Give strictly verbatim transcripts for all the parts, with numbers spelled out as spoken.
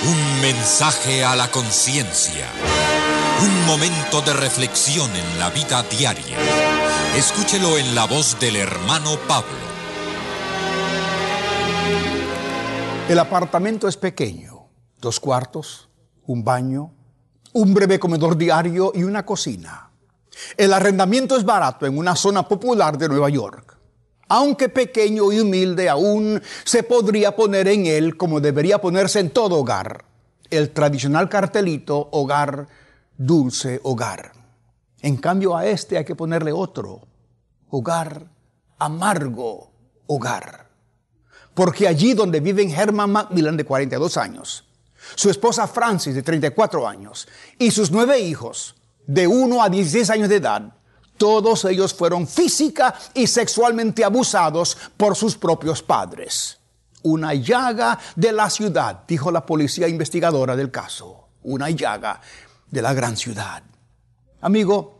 Un mensaje a la conciencia. Un momento de reflexión en la vida diaria. Escúchelo en la voz del hermano Pablo. El apartamento es pequeño. Dos cuartos, un baño, un breve comedor diario y una cocina. El arrendamiento es barato en una zona popular de Nueva York. Aunque pequeño y humilde aún, se podría poner en él como debería ponerse en todo hogar. El tradicional cartelito, hogar, dulce hogar. En cambio a este hay que ponerle otro, hogar, amargo hogar. Porque allí donde viven Herman Macmillan, de cuarenta y dos años, su esposa Francis, de treinta y cuatro años, y sus nueve hijos, de uno a dieciséis años de edad, todos ellos fueron física y sexualmente abusados por sus propios padres. Una llaga de la ciudad, dijo la policía investigadora del caso. Una llaga de la gran ciudad. Amigo,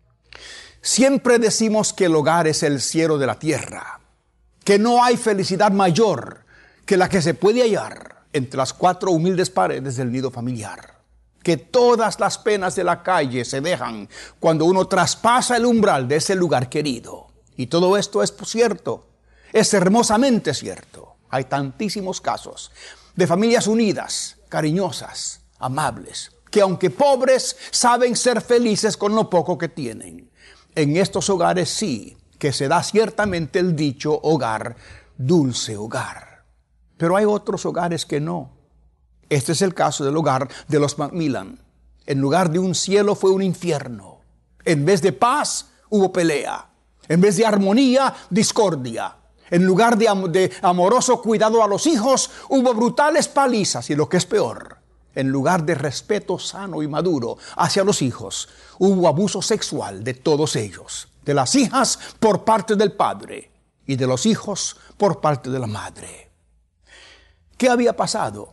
siempre decimos que el hogar es el cielo de la tierra, que no hay felicidad mayor que la que se puede hallar entre las cuatro humildes paredes del nido familiar. Que todas las penas de la calle se dejan cuando uno traspasa el umbral de ese lugar querido. Y todo esto es cierto, es hermosamente cierto. Hay tantísimos casos de familias unidas, cariñosas, amables, que aunque pobres, saben ser felices con lo poco que tienen. En estos hogares sí, que se da ciertamente el dicho hogar, dulce hogar. Pero hay otros hogares que no. Este es el caso del hogar de los Macmillan. En lugar de un cielo fue un infierno. En vez de paz, hubo pelea. En vez de armonía, discordia. En lugar de, am- de amoroso cuidado a los hijos, hubo brutales palizas. Y lo que es peor, en lugar de respeto sano y maduro hacia los hijos, hubo abuso sexual de todos ellos. De las hijas por parte del padre y de los hijos por parte de la madre. ¿Qué había pasado?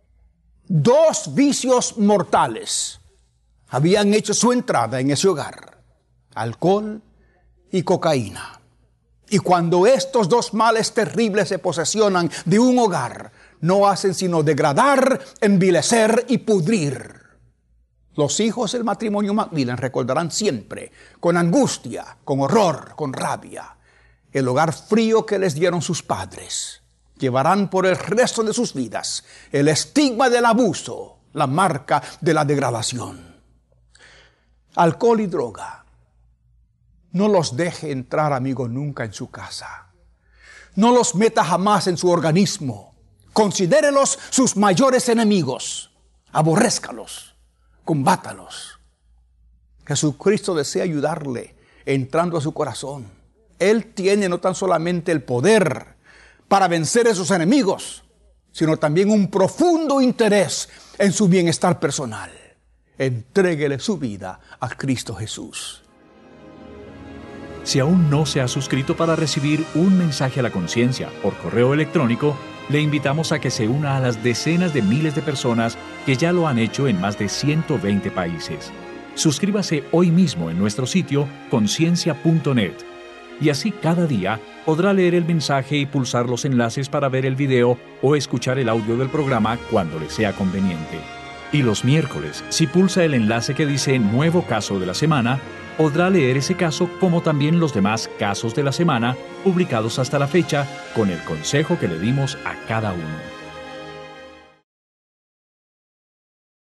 Dos vicios mortales habían hecho su entrada en ese hogar: alcohol y cocaína. Y cuando estos dos males terribles se posesionan de un hogar, no hacen sino degradar, envilecer y pudrir. Los hijos del matrimonio Macmillan recordarán siempre, con angustia, con horror, con rabia, el hogar frío que les dieron sus padres. Llevarán por el resto de sus vidas el estigma del abuso, la marca de la degradación. Alcohol y droga. No los deje entrar, amigo, nunca en su casa. No los meta jamás en su organismo. Considérelos sus mayores enemigos. Aborrézcalos, combátalos. Jesucristo desea ayudarle entrando a su corazón. Él tiene no tan solamente el poder para vencer a sus enemigos, sino también un profundo interés en su bienestar personal. Entréguele su vida a Cristo Jesús. Si aún no se ha suscrito para recibir un mensaje a la conciencia por correo electrónico, le invitamos a que se una a las decenas de miles de personas que ya lo han hecho en más de ciento veinte países. Suscríbase hoy mismo en nuestro sitio conciencia punto net. Y así cada día podrá leer el mensaje y pulsar los enlaces para ver el video o escuchar el audio del programa cuando le sea conveniente. Y los miércoles, si pulsa el enlace que dice Nuevo Caso de la Semana, podrá leer ese caso como también los demás casos de la semana publicados hasta la fecha con el consejo que le dimos a cada uno.